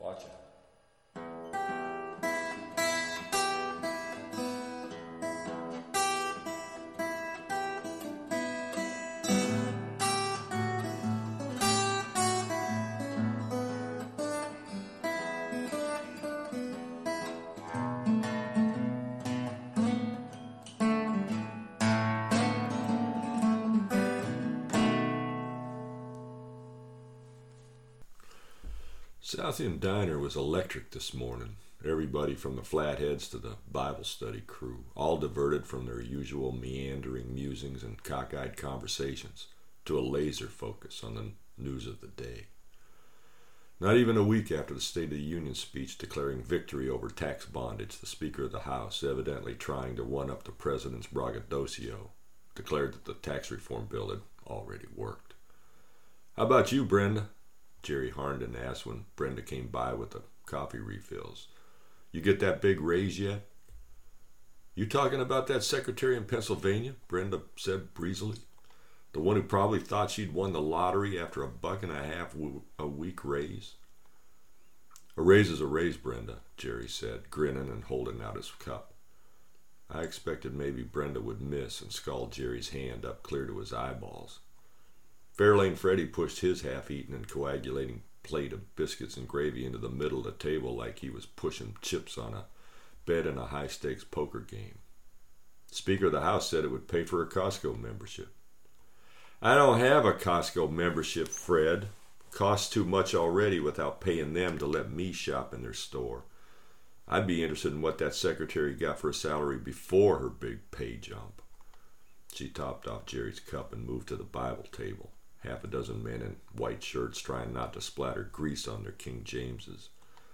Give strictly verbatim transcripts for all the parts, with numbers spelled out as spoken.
Watch out. South End Diner was electric this morning. Everybody from the Flatheads to the Bible study crew, all diverted from their usual meandering musings and cockeyed conversations to a laser focus on the news of the day. Not even a week after the State of the Union speech declaring victory over tax bondage, the Speaker of the House, evidently trying to one-up the President's braggadocio, declared that the tax reform bill had already worked. "How about you, Brenda?" Jerry Harnden asked when Brenda came by with the coffee refills. "You get that big raise yet?" "You talking about that secretary in Pennsylvania?" Brenda said breezily. "The one who probably thought she'd won the lottery after a buck and a half a week raise?" "A raise is a raise, Brenda," Jerry said, grinning and holding out his cup. I expected maybe Brenda would miss and scald Jerry's hand up clear to his eyeballs. Fairlane Freddy pushed his half-eaten and coagulating plate of biscuits and gravy into the middle of the table like he was pushing chips on a bet in a high-stakes poker game. The Speaker of the House said it would pay for a Costco membership. "I don't have a Costco membership, Fred. Costs too much already without paying them to let me shop in their store. I'd be interested in what that secretary got for a salary before her big pay jump." She topped off Jerry's cup and moved to the Bible table. Half a dozen men in white shirts trying not to splatter grease on their King Jameses.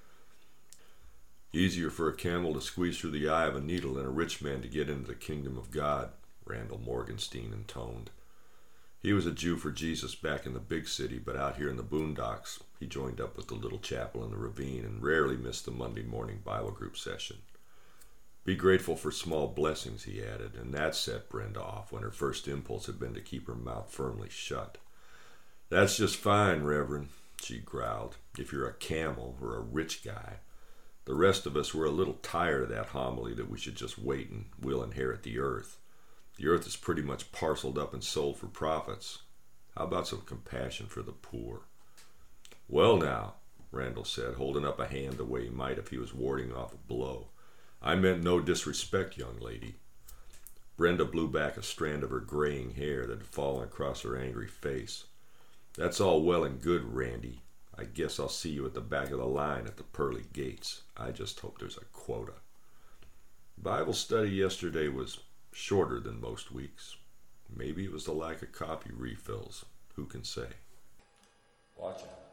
"Easier for a camel to squeeze through the eye of a needle than a rich man to get into the kingdom of God," Randall Morgenstein intoned. He was a Jew for Jesus back in the big city, but out here in the boondocks, he joined up with the little chapel in the ravine and rarely missed the Monday morning Bible group session. "Be grateful for small blessings," he added, and that set Brenda off when her first impulse had been to keep her mouth firmly shut. "That's just fine, Reverend," she growled, "if you're a camel or a rich guy. The rest of us were a little tired of that homily that we should just wait and we'll inherit the earth. The earth is pretty much parceled up and sold for profits. How about some compassion for the poor?" "Well now," Randall said, holding up a hand the way he might if he was warding off a blow, "I meant no disrespect, young lady." Brenda blew back a strand of her graying hair that had fallen across her angry face. "That's all well and good, Randy. I guess I'll see you at the back of the line at the pearly gates. I just hope there's a quota." Bible study yesterday was shorter than most weeks. Maybe it was the lack of coffee refills. Who can say? Watch out.